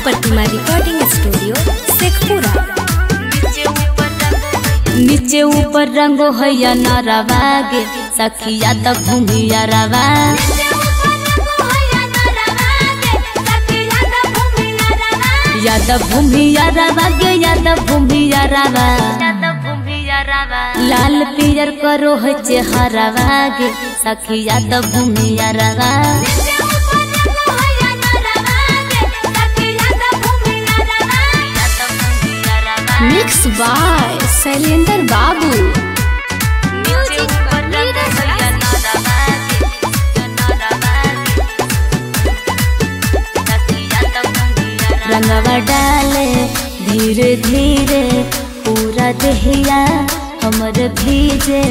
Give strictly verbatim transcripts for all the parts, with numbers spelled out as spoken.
प्रतिमा recording studio Sheikhpura. नीचे ऊपर रंगो हैया नारावा गे सखिया त भूमिया रवा। याद भूमिया रवा गे याद भूमिया रवा। लाल पियर करो है चेहरावा गे सखिया त भूमिया रवा। मिक्स बाय शैलेंद्र बाबू। रंगवा डाले धीरे धीरे पूरा देहिया हमर भीजे।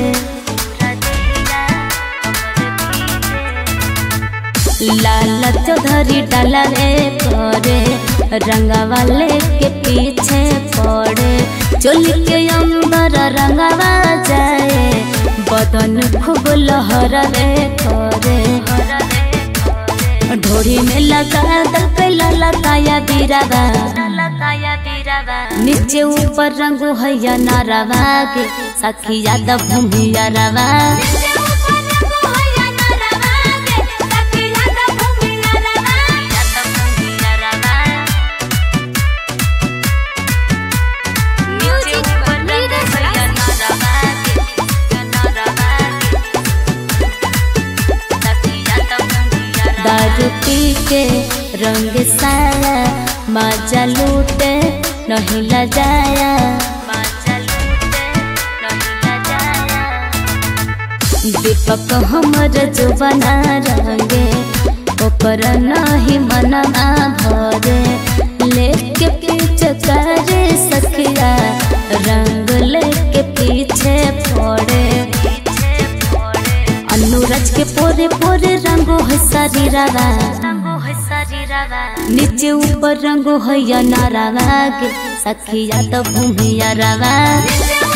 लाल चौधरी डाला रे करे रंगवा लेके पीछे पड़े। चोली के अंदर रंगवा जाए बदन खूब लहर रे करे। ढोरी में लगा दल पे ललकाया बीरावा। नीचे ऊपर रंगो हैया नारावा गे सखिया द भूमिया रवा। दारू पी के रंग साया मजा लूटे नहीं लजाया। दीपक हमर जो बना रंगे ऊपर नहीं मना भरे। लेके पीछे करे सखिया रंग लेके पीछे पड़े। अनुराज के पोरे पोरे रंगो है शरीरवा। नीचे ऊपर रंगो हैया नारावा गे सखिया त भूमिया रवा।